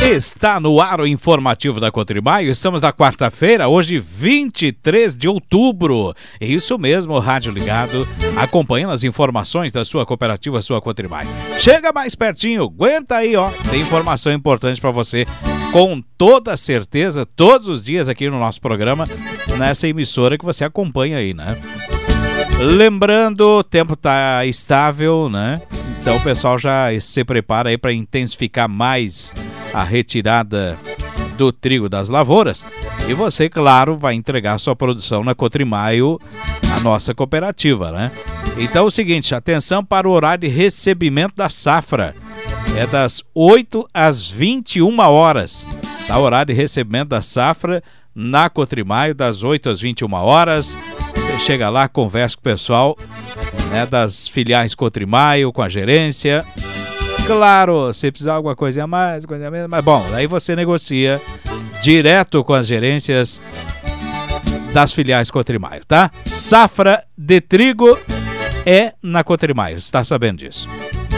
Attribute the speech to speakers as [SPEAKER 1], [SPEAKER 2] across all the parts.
[SPEAKER 1] Está no ar o informativo da Cotrimaio. Estamos na quarta-feira, hoje 23 de outubro. Isso mesmo, rádio ligado, acompanhando as informações da sua cooperativa, sua Cotrimaio. Chega mais pertinho, aguenta aí, ó. Tem informação importante para você, com toda certeza, todos os dias aqui no nosso programa, nessa emissora que você acompanha aí, né? Lembrando, o tempo tá estável, né? Então o pessoal já se prepara aí para intensificar mais a retirada do trigo das lavouras. E você, claro, vai entregar sua produção na Cotrimaio, a nossa cooperativa, né? Então é o seguinte, atenção para o horário de recebimento da safra. É das 8 às 21 horas. Tá? O horário de recebimento da safra na Cotrimaio, das 8 às 21 horas. Você chega lá, conversa com o pessoal, né, das filiais Cotrimaio, com a gerência. Claro, se precisar alguma coisa a mais, coisa a menos, mas bom, aí você negocia direto com as gerências das filiais Cotrimaio, tá? Safra de trigo é na Cotrimaio, você está sabendo disso.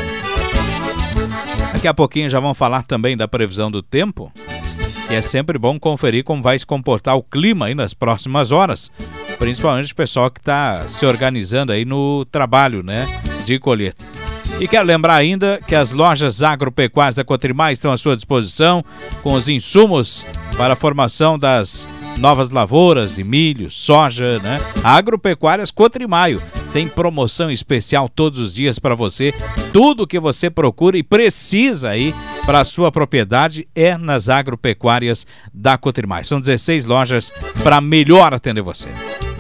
[SPEAKER 1] Daqui a pouquinho já vamos falar também da previsão do tempo, e é sempre bom conferir como vai se comportar o clima aí nas próximas horas, principalmente o pessoal que está se organizando aí no trabalho, né, de colheita. E quero lembrar ainda que as lojas agropecuárias da Cotrimaio estão à sua disposição com os insumos para a formação das novas lavouras de milho, soja, né? Agropecuárias Cotrimaio tem promoção especial todos os dias para você. Tudo que você procura e precisa aí para a sua propriedade é nas agropecuárias da Cotrimaio. São 16 lojas para melhor atender você.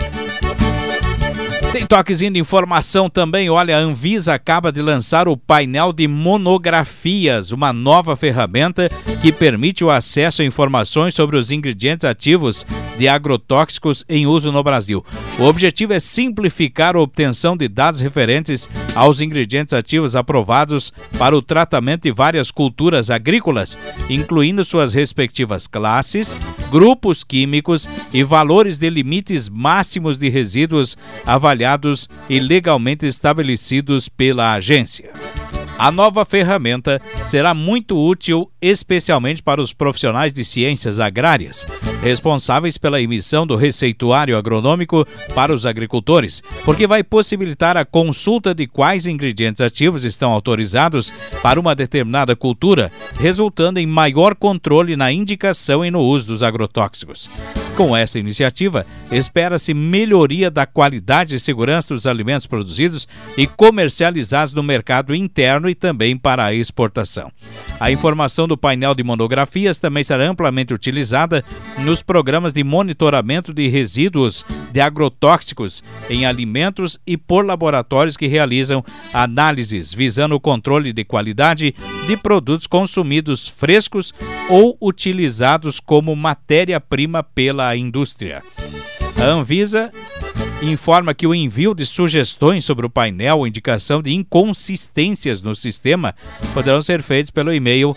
[SPEAKER 1] Tem toquezinho de informação também, olha, a Anvisa acaba de lançar o painel de monografias, uma nova ferramenta que permite o acesso a informações sobre os ingredientes ativos de agrotóxicos em uso no Brasil. O objetivo é simplificar a obtenção de dados referentes aos ingredientes ativos aprovados para o tratamento de várias culturas agrícolas, incluindo suas respectivas classes, grupos químicos e valores de limites máximos de resíduos avaliados e legalmente estabelecidos pela agência. A nova ferramenta será muito útil, especialmente para os profissionais de ciências agrárias, responsáveis pela emissão do receituário agronômico para os agricultores, porque vai possibilitar a consulta de quais ingredientes ativos estão autorizados para uma determinada cultura, resultando em maior controle na indicação e no uso dos agrotóxicos. Com essa iniciativa, espera-se melhoria da qualidade e segurança dos alimentos produzidos e comercializados no mercado interno e também para a exportação. A informação do painel de monografias também será amplamente utilizada nos programas de monitoramento de resíduos de agrotóxicos em alimentos e por laboratórios que realizam análises visando o controle de qualidade de produtos consumidos frescos ou utilizados como matéria-prima pela indústria. A Anvisa informa que o envio de sugestões sobre o painel ou indicação de inconsistências no sistema poderão ser feitos pelo e-mail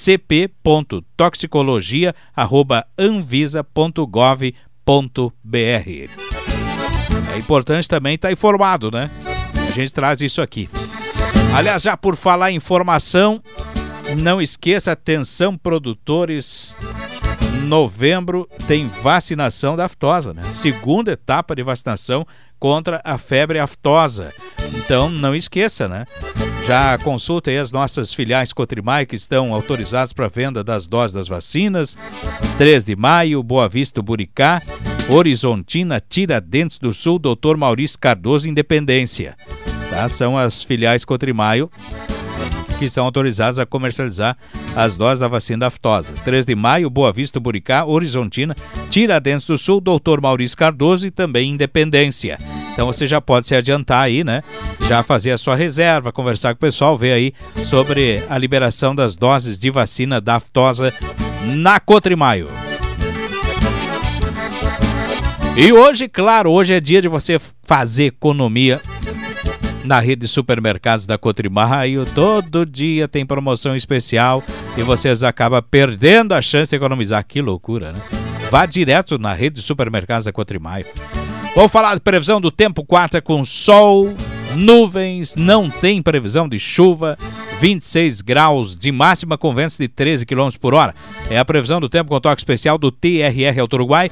[SPEAKER 1] cp.toxicologia@anvisa.gov.br. É importante também estar informado, né? A gente traz isso aqui. Aliás, já por falar em informação, não esqueça, atenção produtores, novembro tem vacinação da aftosa, né? Segunda etapa de vacinação contra a febre aftosa. Então não esqueça, né? Já consulta aí as nossas filiais Cotrimaio que estão autorizadas para venda das doses das vacinas. 3 de Maio, Boa Vista, Buricá, Horizontina, Tiradentes do Sul, Dr. Maurício Cardoso, Independência. Tá? São as filiais Cotrimaio que são autorizadas a comercializar as doses da vacina da aftosa. 3 de Maio, Boa Vista, Buricá, Horizontina, Tiradentes do Sul, Dr. Maurício Cardoso e também Independência. Então você já pode se adiantar aí, né? Já fazer a sua reserva, conversar com o pessoal, ver aí sobre a liberação das doses de vacina da aftosa na Cotrimaio. E hoje, claro, hoje é dia de você fazer economia na rede de supermercados da Cotrimaio. Todo dia tem promoção especial e vocês acabam perdendo a chance de economizar. Que loucura, né? Vá direto na rede de supermercados da Cotrimaio. Vamos falar de previsão do tempo, quarta com sol, nuvens, não tem previsão de chuva, 26 graus de máxima com ventos de 13 km por hora. É a previsão do tempo com toque especial do TRR Auto Uruguai,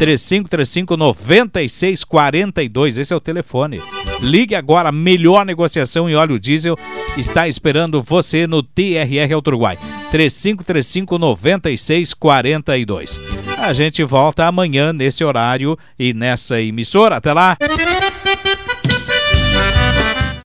[SPEAKER 1] 3535-9642. Esse é o telefone. Ligue agora, a melhor negociação em óleo diesel está esperando você no TRR Auto Uruguai, 3535-9642. A gente volta amanhã nesse horário e nessa emissora. Até lá!